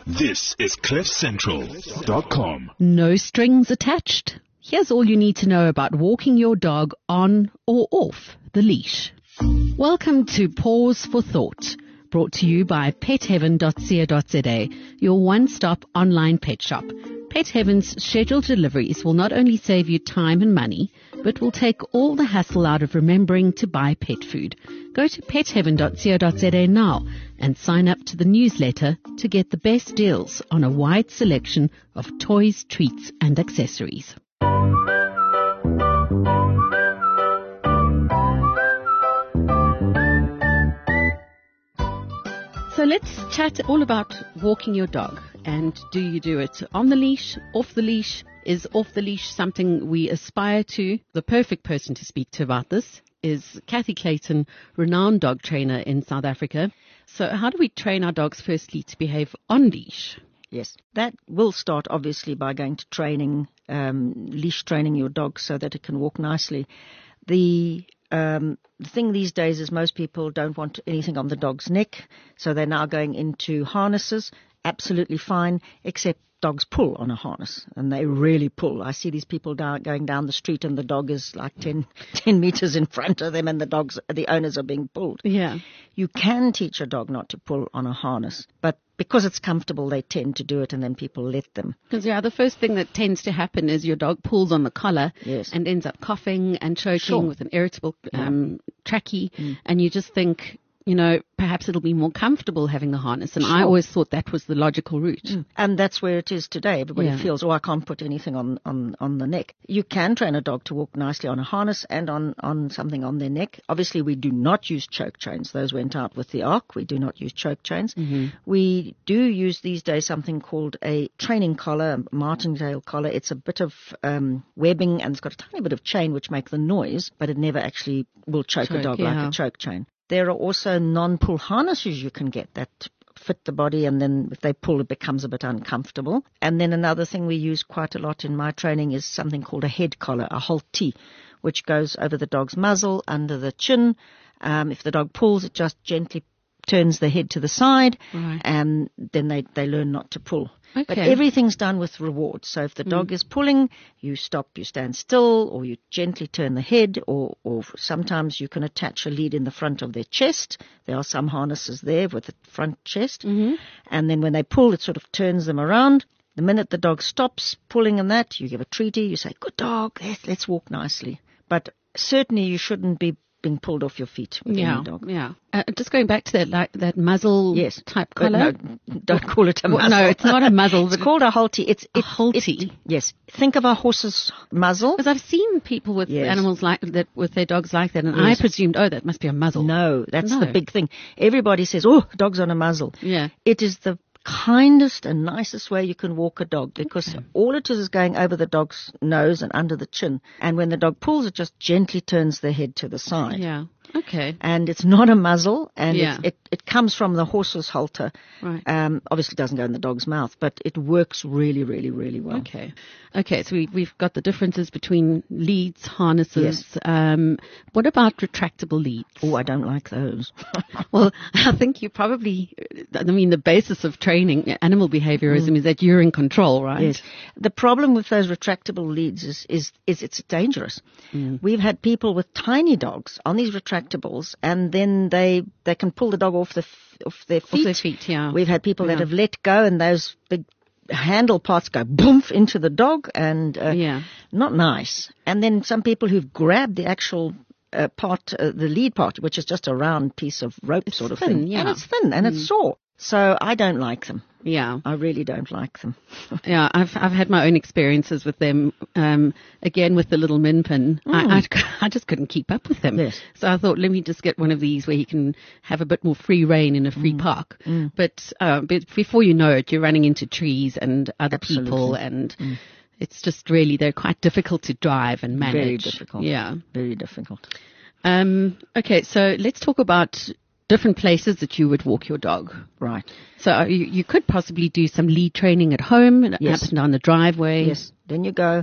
This is CliffCentral.com. No strings attached. Here's all you need to know about walking your dog on or off the leash. Welcome to Pause for Thought, brought to you by petheaven.co.za, your one-stop online pet shop. Pet Heaven's scheduled deliveries will not only save you time and money, but will take all the hassle out of remembering to buy pet food. Go to petheaven.co.za now and sign up to the newsletter to get the best deals on a wide selection of toys, treats and accessories. So let's chat all about walking your dog. And do you do it on the leash, off the leash? Is off the leash something we aspire to? The perfect person to speak to about this is Kathy Clayton, renowned dog trainer in South Africa. So how do we train our dogs firstly to behave on leash? Yes, that will start obviously by going to training, leash training your dog so that it can walk nicely. The thing these days is most people don't want anything on the dog's neck, so they're now going into harnesses. Absolutely fine, except dogs pull on a harness, and they really pull. I see these people going down the street, and the dog is like 10 meters in front of them, and the owners are being pulled. Yeah. You can teach a dog not to pull on a harness, but because it's comfortable, they tend to do it, and then people let them. Because, the first thing that tends to happen is your dog pulls on the collar. Yes. And ends up coughing and choking. Sure. With an irritable trachea, and you just think, perhaps it'll be more comfortable having the harness. And I always thought that was the logical route. And that's where it is today. Everybody feels, I can't put anything on the neck. You can train a dog to walk nicely on a harness and on something on their neck. Obviously, we do not use choke chains. Those went out with the ARC. We do not use choke chains. Mm-hmm. We do use these days something called a training collar, a martingale collar. It's a bit of webbing, and it's got a tiny bit of chain which makes the noise, but it never actually will choke a dog like a choke chain. There are also non-pull harnesses you can get that fit the body, and then if they pull, it becomes a bit uncomfortable. And then another thing we use quite a lot in my training is something called a head collar, a haltie, which goes over the dog's muzzle, under the chin. If the dog pulls, it just gently turns the head to the side, and then they learn not to pull. Okay. But everything's done with rewards. So if the dog is pulling, you stop, you stand still, or you gently turn the head, or sometimes you can attach a lead in the front of their chest. There are some harnesses there with the front chest. Mm-hmm. And then when they pull, it sort of turns them around. The minute the dog stops pulling and that, you give a treaty, you say, good dog, let's walk nicely. But certainly you shouldn't be being pulled off your feet with any dog. Yeah. Just going back to that muzzle type collar. No, don't call it a muzzle. No, it's not a muzzle. It's called a haltie. It's a haltie. Yes. Think of a horse's muzzle. Because I've seen people with animals like that, with their dogs like that, and I presumed, that must be a muzzle. No, that's the big thing. Everybody says, dog's on a muzzle. Yeah. It is the kindest and nicest way you can walk a dog, because all it is going over the dog's nose and under the chin. And when the dog pulls, it just gently turns the head to the side. Yeah. Okay. And it's not a muzzle, and it comes from the horse's halter. Right. Obviously it doesn't go in the dog's mouth, but it works really, really, really well. Okay, so we've got the differences between leads, harnesses. Yes. What about retractable leads? Oh, I don't like those. Well, I think the basis of training animal behaviorism is that you're in control, right? Yes. The problem with those retractable leads is it's dangerous. We've had people with tiny dogs on these retractables, and then they can pull the dog off their feet. Off their feet, yeah. We've had people that have let go, and those big handle parts go boom into the dog, and not nice. And then some people who've grabbed the actual part, the lead part, which is just a round piece of rope sort of thing. Yeah. And it's thin and it's sore. So I don't like them. Yeah. I really don't like them. Yeah, I've had my own experiences with them. Again, with the little min pin, I just couldn't keep up with him. Yes. So I thought, let me just get one of these where he can have a bit more free reign in a free park. But before you know it, you're running into trees and other people, and it's just really, they're quite difficult to drive and manage. Very difficult. Yeah. Very difficult. Okay, so let's talk about different places that you would walk your dog. Right. So you could possibly do some lead training at home, up and down the driveway. Yes. Then you go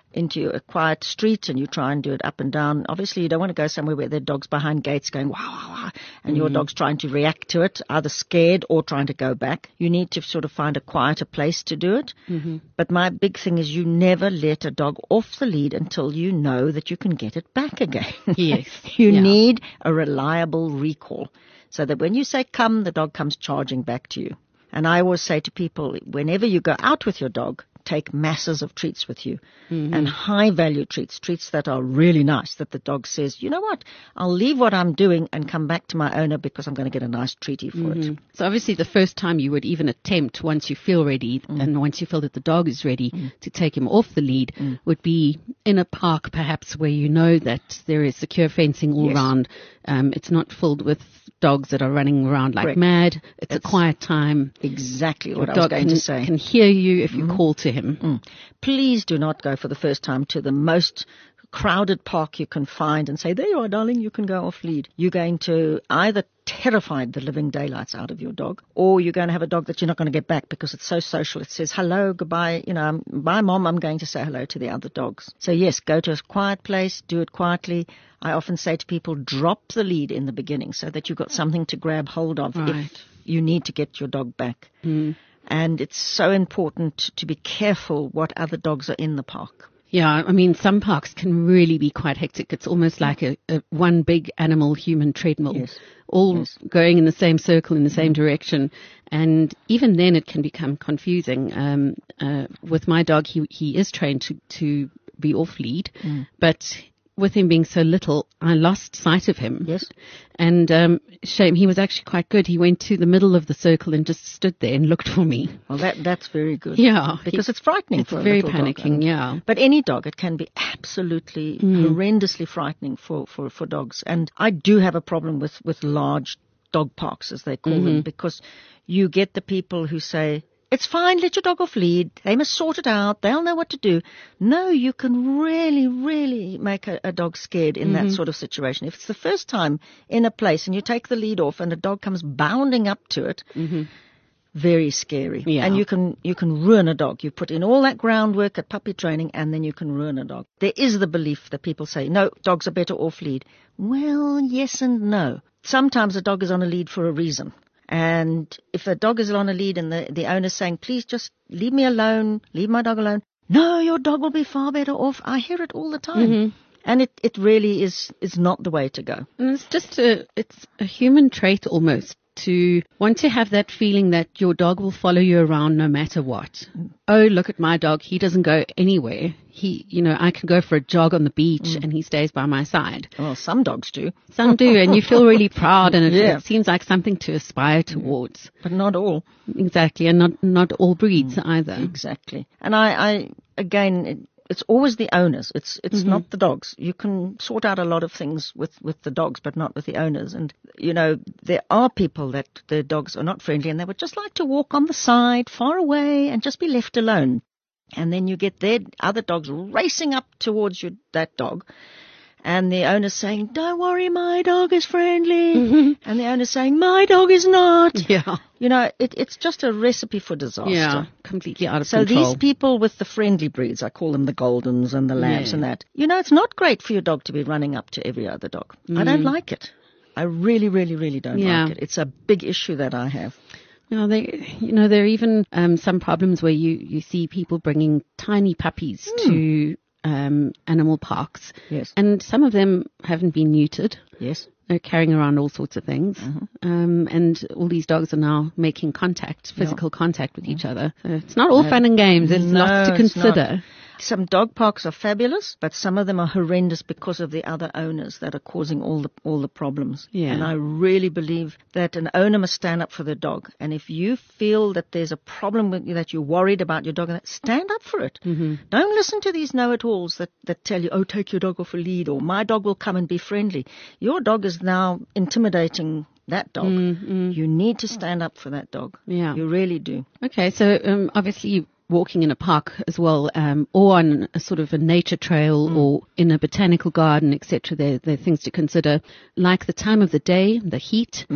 into a quiet street and you try and do it up and down, obviously you don't want to go somewhere where there are dogs behind gates going, wow, wow, wow, and your dog's trying to react to it, either scared or trying to go back. You need to sort of find a quieter place to do it. But my big thing is you never let a dog off the lead until you know that you can get it back again. Yes. You need a reliable recall so that when you say come, the dog comes charging back to you. And I always say to people, whenever you go out with your dog, take masses of treats with you and high value treats that are really nice, that the dog says, you know what, I'll leave what I'm doing and come back to my owner because I'm going to get a nice treaty for it. So obviously the first time you would even attempt, once you feel ready and once you feel that the dog is ready to take him off the lead, would be in a park perhaps where you know that there is secure fencing all around. It's not filled with dogs that are running around like mad. It's a quiet time. Exactly what I was going to say. Can hear you if you call to him. Please do not go for the first time to the most crowded park you can find and say, there you are, darling, you can go off lead. You're going to either terrify the living daylights out of your dog, or you're going to have a dog that you're not going to get back because it's so social. It says, hello, goodbye, bye mom, I'm going to say hello to the other dogs. So yes, go to a quiet place, do it quietly. I often say to people, drop the lead in the beginning so that you've got something to grab hold of if you need to get your dog back. And it's so important to be careful what other dogs are in the park. Yeah, I mean, some parks can really be quite hectic. It's almost like a one big animal-human treadmill, going in the same circle in the same direction. And even then it can become confusing. With my dog, he is trained to be off lead, but with him being so little, I lost sight of him. Yes. And shame, he was actually quite good. He went to the middle of the circle and just stood there and looked for me. Well, that's very good. Yeah. Because it's frightening for a very little panicking, dog. yeah. But any dog, it can be absolutely horrendously frightening for dogs. And I do have a problem with large dog parks, as they call them, because you get the people who say, it's fine, let your dog off lead. They must sort it out. They'll know what to do. No, you can really, really make a dog scared in that sort of situation. If it's the first time in a place and you take the lead off and a dog comes bounding up to it, very scary. Yeah. And you can ruin a dog. You put in all that groundwork at puppy training and then you can ruin a dog. There is the belief that people say, no, dogs are better off lead. Well, yes and no. Sometimes a dog is on a lead for a reason. And if a dog is on a lead and the owner's saying, please just leave me alone, leave my dog alone. No, your dog will be far better off. I hear it all the time. And it really is not the way to go. And it's a human trait almost to want to have that feeling that your dog will follow you around no matter what. Oh, look at my dog. He doesn't go anywhere. I can go for a jog on the beach and he stays by my side. Well, some dogs do. Some do, and you feel really proud, and it seems like something to aspire towards. But not all. Exactly, and not all breeds either. Exactly. And I again, it's always the owners. It's not the dogs. You can sort out a lot of things with the dogs, but not with the owners. And, there are people that their dogs are not friendly and they would just like to walk on the side, far away, and just be left alone. And then you get their other dogs racing up towards that dog. And the owner's saying, don't worry, my dog is friendly. And the owner's saying, my dog is not. Yeah. It's just a recipe for disaster. Yeah, completely out of control. So these people with the friendly breeds, I call them the Goldens and the Labs and that, it's not great for your dog to be running up to every other dog. I don't like it. I really, really, really don't like it. It's a big issue that I have. No, there are even some problems where you see people bringing tiny puppies to animal parks. Yes. And some of them haven't been neutered. Yes. They're carrying around all sorts of things. And all these dogs are now making physical contact with each other. So it's not all fun and games. There's lots to consider. Some dog parks are fabulous, but some of them are horrendous because of the other owners that are causing all the problems. Yeah. And I really believe that an owner must stand up for their dog. And if you feel that there's a problem with you, that you're worried about your dog, stand up for it. Don't listen to these know-it-alls that tell you, oh, take your dog off a lead, or my dog will come and be friendly. Your dog is now intimidating that dog. You need to stand up for that dog. Yeah. You really do. Okay, so obviously walking in a park as well, or on a sort of a nature trail or in a botanical garden, etc. There are things to consider, like the time of the day, the heat.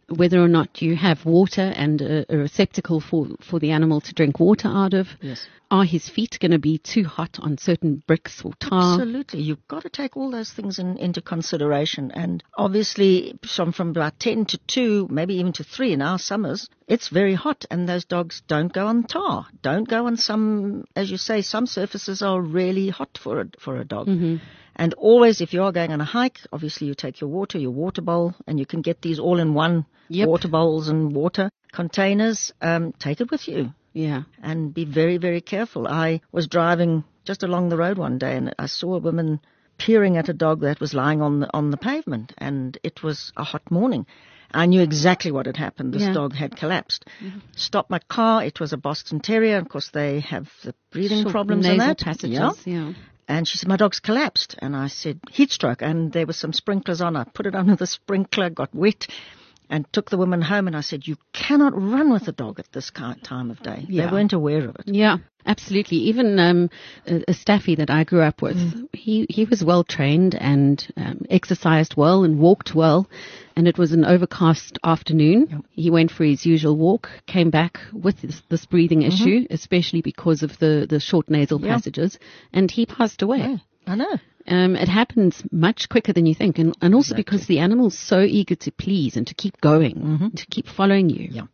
whether or not you have water and a receptacle for the animal to drink water out of. Yes. Are his feet going to be too hot on certain bricks or tar? Absolutely. You've got to take all those things into consideration. And obviously, from about 10 to 2, maybe even to 3 in our summers, it's very hot. And those dogs don't go on tar. Don't go on some, as you say, some surfaces are really hot for a dog. Mm-hmm. And always, if you are going on a hike, obviously you take your water bowl, and you can get these all-in-one water bowls and water containers. Take it with you. Yeah. And be very, very careful. I was driving just along the road one day, and I saw a woman peering at a dog that was lying on the pavement, and it was a hot morning. I knew exactly what had happened. This dog had collapsed. Mm-hmm. Stopped my car. It was a Boston Terrier. Of course, they have the breathing problems and that. Passages. Yeah. And she said, my dog's collapsed. And I said, heat stroke. And there were some sprinklers on. I put it under the sprinkler, got wet, and took the woman home. And I said, you cannot run with a dog at this time of day. Yeah. They weren't aware of it. Yeah, absolutely. Even a staffy that I grew up with, he was well trained and exercised well and walked well. And it was an overcast afternoon. Yep. He went for his usual walk, came back with this breathing issue, especially because of the short nasal passages, and he passed away. Yeah, I know. It happens much quicker than you think, and also because the animal's so eager to please and to keep going, to keep following you. Yeah.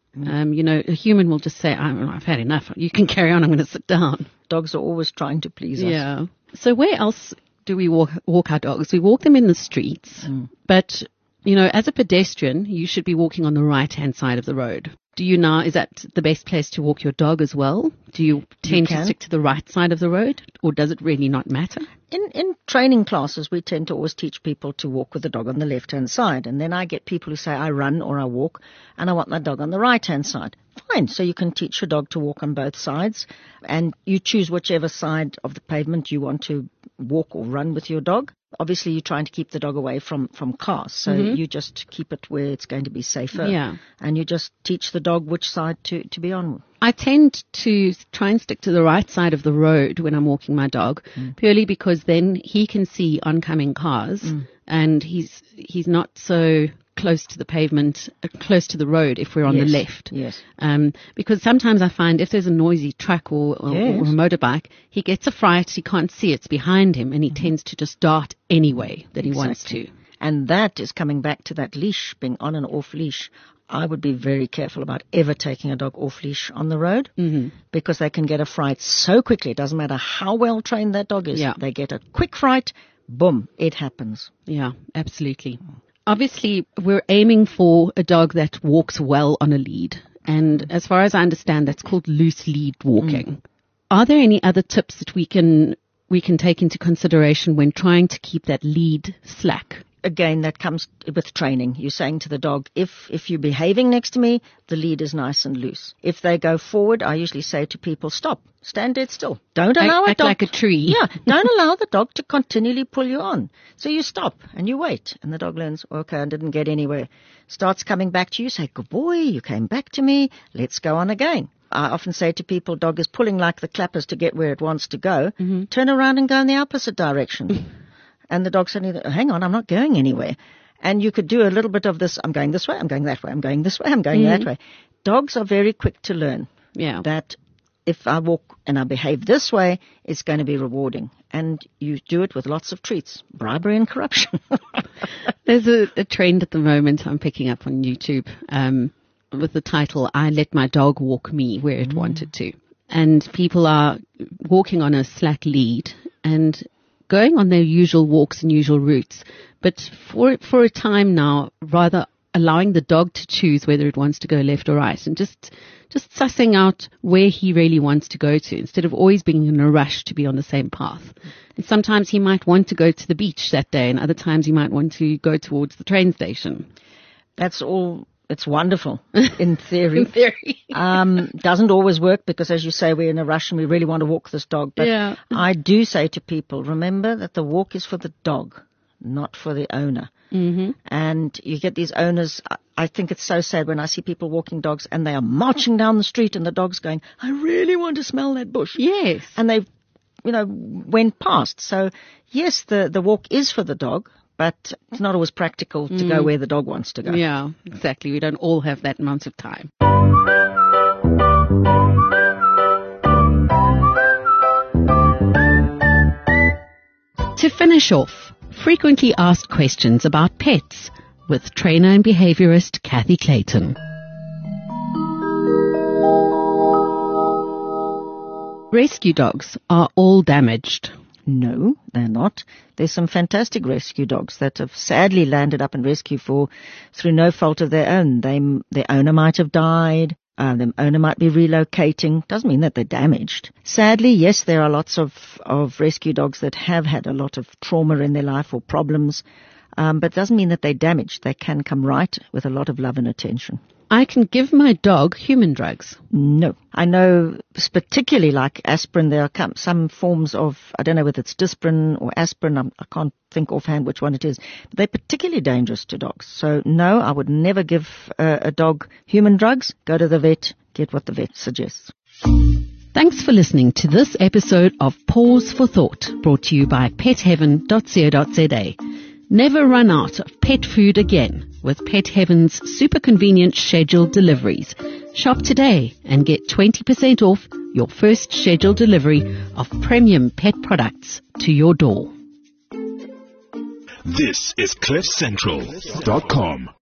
A human will just say, I've had enough. You can carry on. I'm going to sit down. Dogs are always trying to please us. Yeah. So where else do we walk our dogs? We walk them in the streets, but as a pedestrian, you should be walking on the right-hand side of the road. Is that the best place to walk your dog as well? Do you tend to stick to the right side of the road, or does it really not matter? In training classes, we tend to always teach people to walk with the dog on the left-hand side. And then I get people who say, I run or I walk, and I want my dog on the right-hand side. Fine. So you can teach your dog to walk on both sides, and you choose whichever side of the pavement you want to walk or run with your dog. Obviously, you're trying to keep the dog away from cars, so you just keep it where it's going to be safer. Yeah. And you just teach the dog which side to be on. I tend to try and stick to the right side of the road when I'm walking my dog, purely because then he can see oncoming cars, and he's not so close to the pavement, close to the road if we're on the left. Yes. Because sometimes I find if there's a noisy truck or a motorbike, he gets a fright, he can't see it's behind him, and he tends to just dart anyway that he wants to. And that is coming back to that leash, being on and off leash. I would be very careful about ever taking a dog off leash on the road, because they can get a fright so quickly. It doesn't matter how well trained that dog is. Yeah. They get a quick fright, boom, it happens. Yeah, absolutely. Obviously, we're aiming for a dog that walks well on a lead. And as far as I understand, that's called loose lead walking. Are there any other tips that we can take into consideration when trying to keep that lead slack? Again, that comes with training. You're saying to the dog, if you're behaving next to me, the lead is nice and loose. If they go forward, I usually say to people, stop, stand dead still. Don't allow act like a tree. Yeah, don't allow the dog to continually pull you on. So you stop and you wait, and the dog learns, okay, I didn't get anywhere. Starts coming back to you, say, good boy, you came back to me, let's go on again. I often say to people, dog is pulling like the clappers to get where it wants to go. Turn around and go in the opposite direction. And the dog suddenly, hang on, I'm not going anywhere. And you could do a little bit of this, I'm going this way, I'm going that way, I'm going this way, I'm going that way. Dogs are very quick to learn that if I walk and I behave this way, it's going to be rewarding. And you do it with lots of treats, bribery and corruption. There's a trend at the moment I'm picking up on YouTube with the title, I Let My Dog Walk Me Where It Wanted To. And people are walking on a slack lead and going on their usual walks and usual routes, but for a time now, rather allowing the dog to choose whether it wants to go left or right, and just sussing out where he really wants to go to, instead of always being in a rush to be on the same path. And sometimes he might want to go to the beach that day, and other times he might want to go towards the train station. That's all. It's wonderful in theory. In theory. Doesn't always work because, as you say, we're in a rush and we really want to walk this dog. But I do say to people, remember that the walk is for the dog, not for the owner. And you get these owners, I think it's so sad when I see people walking dogs and they are marching down the street and the dog's going, I really want to smell that bush. Yes. And they've, went past. So, yes, the walk is for the dog, but it's not always practical to go where the dog wants to go. Yeah, exactly. We don't all have that amount of time. To finish off, frequently asked questions about pets with trainer and behaviorist Kathy Clayton. Rescue dogs are all damaged. No, they're not. There's some fantastic rescue dogs that have sadly landed up in rescue through no fault of their own. Their owner might have died. The owner might be relocating. Doesn't mean that they're damaged. Sadly, yes, there are lots of rescue dogs that have had a lot of trauma in their life or problems, but doesn't mean that they're damaged. They can come right with a lot of love and attention. I can give my dog human drugs. No. I know, particularly like aspirin, there are some forms of, I don't know whether it's Disprin or aspirin, I can't think offhand which one it is, but they're particularly dangerous to dogs. So no, I would never give a dog human drugs. Go to the vet, get what the vet suggests. Thanks for listening to this episode of Pause for Thought, brought to you by petheaven.co.za. Never run out of pet food again with Pet Heaven's super convenient scheduled deliveries. Shop today and get 20% off your first scheduled delivery of premium pet products to your door. This is CliffCentral.com.